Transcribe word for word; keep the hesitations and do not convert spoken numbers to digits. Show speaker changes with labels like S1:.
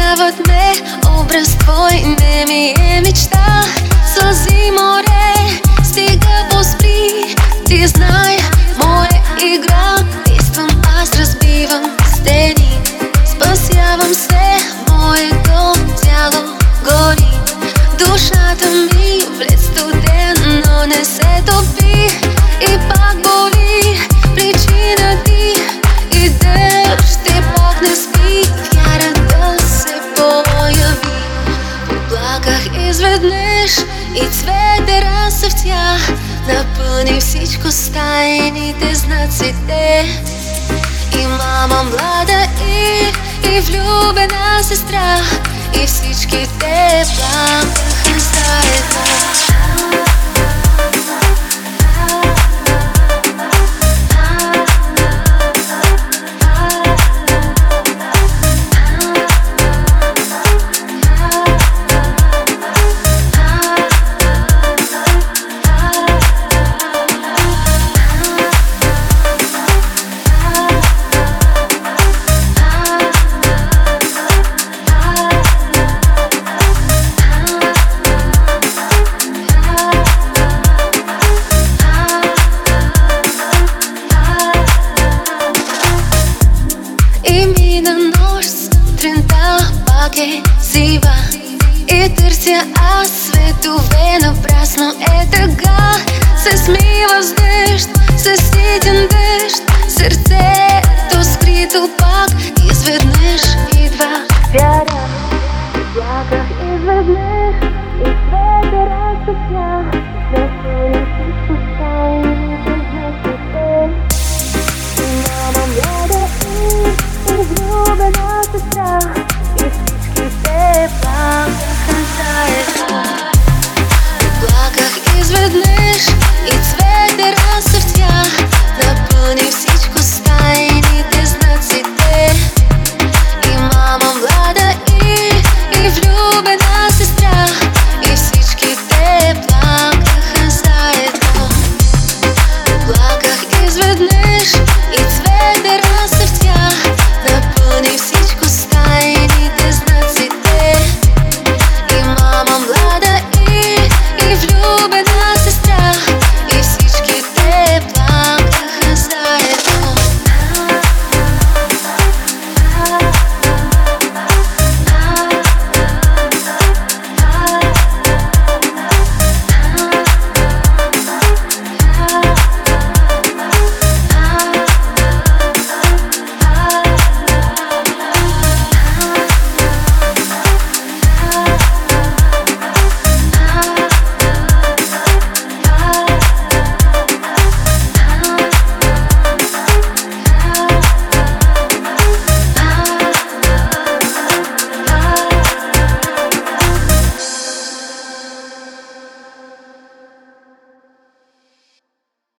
S1: Спасяват ме образ твой, не ми е мечта. Сълзи море, стига поспри. Ти знай, моя игра. Действам аз, разбивам стени. Спасявам се, моето тяло гори. Душата ми влез студен, но не се топи. И пак боли причина ти. Идеш, ти Бог не спи. Вяра да се появи. Поплаках изведнъж и цвете разцъфтя. Напълни всичко с тайните знаците. И мама млада и, и влюбена сестра. И всичките плакаха заедно. Сутринта пак е сива и търся аз светове напрасно. Е така, се смива с дъжд, със ситен дъжд. Сърцето скрито пак изведнъж идва вяра. Плаках изведнъж и цвете разцъфтя. Напълни всичко с тайните знаците. И мама млада и влюбена сестра.